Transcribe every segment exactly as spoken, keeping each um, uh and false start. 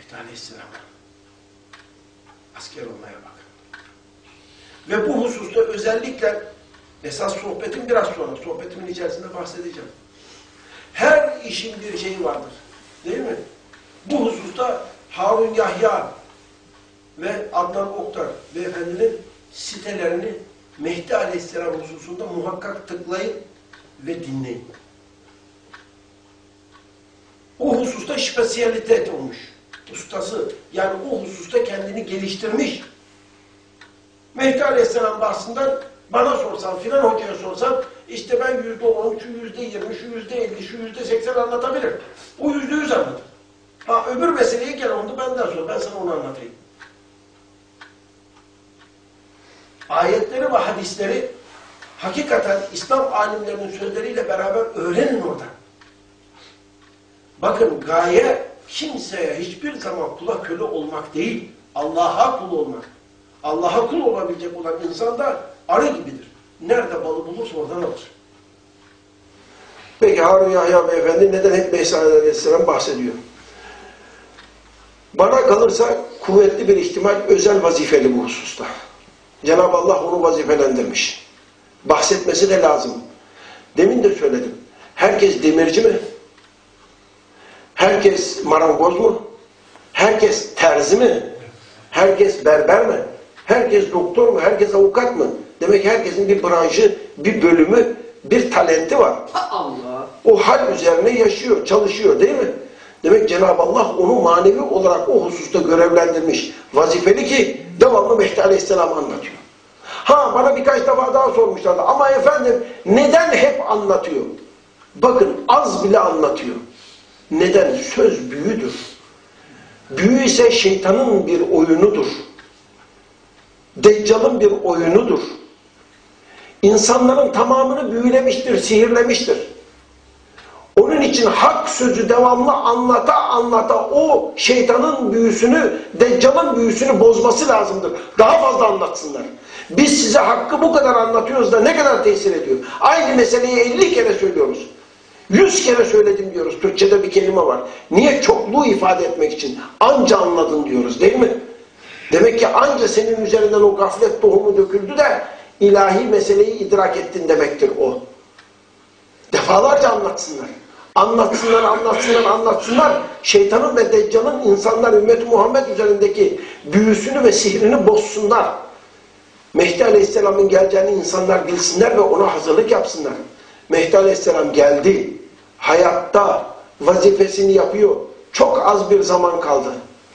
Mehdi Aleyhisselam'a asker olmaya bakın. Ve bu hususta özellikle esas sohbetim biraz sonra, sohbetimin içerisinde bahsedeceğim. Her işin bir şeyi vardır. Değil mi? Bu hususta Harun Yahya ve Adnan Oktar beyefendinin sitelerini Mehdi Aleyhisselam hususunda muhakkak tıklayın ve dinleyin. O hususta spesiyalitet olmuş. Ustası, yani o hususta kendini geliştirmiş. Mehdi Aleyhisselam bahsından bana sorsan, filan hocaya sorsan, işte ben yüzde on, şu yüzde yirmi, şu yüzde elli, şu yüzde seksen anlatabilirim. O yüzde yüz anlatır. Ha, öbür meseleye gel, onu benden sor, ben sana onu anlatayım. Ayetleri ve hadisleri hakikaten İslam alimlerinin sözleriyle beraber öğrenin orada. Bakın, gaye kimseye hiçbir zaman kula köle olmak değil, Allah'a kul olmak. Allah'a kul olabilecek olan insan da arı gibidir. Nerede balı bulursa oradan alır. Peki Harun Yahya beyefendi neden hep Mehdi Aleyhisselam bahsediyor? Bana kalırsa kuvvetli bir ihtimal özel vazifeli bu hususta. Cenab-ı Allah onu vazifelendirmiş. Bahsetmesi de lazım. Demin de söyledim. Herkes demirci mi? Herkes marangoz mu? Herkes terzi mi? Herkes berber mi? Herkes doktor mu? Herkes avukat mı? Demek ki herkesin bir branşı, bir bölümü, bir talenti var. Allah. O hal üzerine yaşıyor, çalışıyor değil mi? Demek Cenab-ı Allah onu manevi olarak o hususta görevlendirmiş. Vazifeli ki devamlı Mehdi Aleyhisselam anlatıyor. Ha, bana birkaç defa daha sormuşlardı. Ama efendim neden hep anlatıyor? Bakın, az bile anlatıyor. Neden? Söz büyüdür. Büyü ise şeytanın bir oyunudur. Deccal'ın bir oyunudur. İnsanların tamamını büyülemiştir, sihirlemiştir. Onun için hak sözü devamlı anlata anlata o şeytanın büyüsünü, Deccal'ın büyüsünü bozması lazımdır. Daha fazla anlatsınlar. Biz size hakkı bu kadar anlatıyoruz da ne kadar tesir ediyor? Aynı meseleyi elli kere söylüyoruz. Yüz kere söyledim diyoruz. Türkçe'de bir kelime var. Niye? Çokluğu ifade etmek için. Anca anladın diyoruz değil mi? Demek ki anca senin üzerinden o gaflet tohumu döküldü de ilahi meseleyi idrak ettin demektir o. Defalarca anlatsınlar. Anlatsınlar, anlatsınlar, anlatsınlar. Şeytanın ve Deccal'ın insanlar, ümmet-i Muhammed üzerindeki büyüsünü ve sihrini bozsunlar. Mehdi Aleyhisselam'ın geleceğini insanlar bilsinler ve ona hazırlık yapsınlar. Mehdi Aleyhisselam geldi. Hayatta vazifesini yapıyor. Çok az bir zaman kaldı.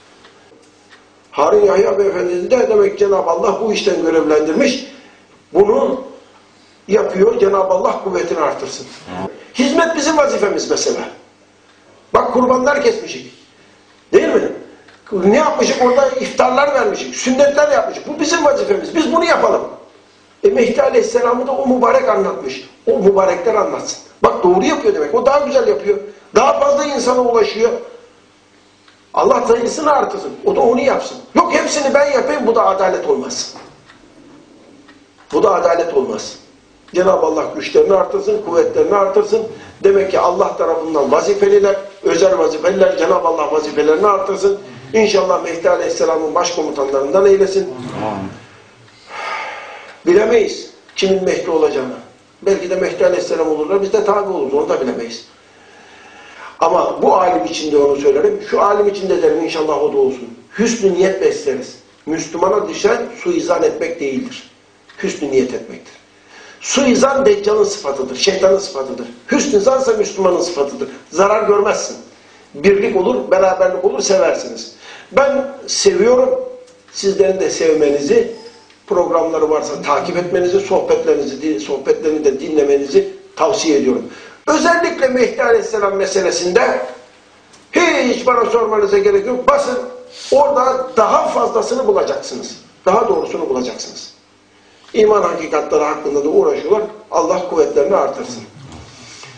Harun Yahya Beyefendi de demek Cenab-ı Allah bu işten görevlendirmiş. Bunu yapıyor. Cenab-ı Allah kuvvetini artırsın. Hizmet bizim vazifemiz mesela. Bak, kurbanlar kesmişik. Değil mi? Ne yapmışık? Orada iftarlar vermişik. Sünnetler yapmışık. Bu bizim vazifemiz. Biz bunu yapalım. E Mehdi Aleyhisselam'ı da o mübarek anlatmış. O mübarekler anlatsın. Bak, doğru yapıyor demek. O daha güzel yapıyor. Daha fazla insana ulaşıyor. Allah sayısını artırsın. O da onu yapsın. Yok hepsini ben yapayım. Bu da adalet olmaz. Bu da adalet olmaz. Cenab-ı Allah güçlerini artırsın, kuvvetlerini artırsın. Demek ki Allah tarafından vazifeliler, özel vazifeliler, Cenab-ı Allah vazifelerini artırsın. İnşallah Mehdi Aleyhisselam'ın başkomutanlarından eylesin. Bilemeyiz kimin Mehdi olacağını. Belki de Mehdi Aleyhisselam olurlar, biz de tabi oluruz, onu da bilemeyiz. Ama bu alim için de onu söylerim, şu alim için de derim inşallah o da olsun. Hüsnü niyet besleriz. Müslümana düşen suizan etmek değildir. Hüsnü niyet etmektir. Suizan Deccal'ın sıfatıdır, şeytanın sıfatıdır. Hüsnü zansa Müslümanın sıfatıdır. Zarar görmezsin. Birlik olur, beraberlik olur, seversiniz. Ben seviyorum, sizlerin de sevmenizi, programları varsa takip etmenizi, sohbetlerinizi, sohbetlerini de dinlemenizi tavsiye ediyorum. Özellikle Mehdi Aleyhisselam meselesinde hiç bana sormanıza gerek yok. Basın, orada daha fazlasını bulacaksınız. Daha doğrusunu bulacaksınız. İman hakikatleri hakkında da uğraşıyorlar. Allah kuvvetlerini artırsın.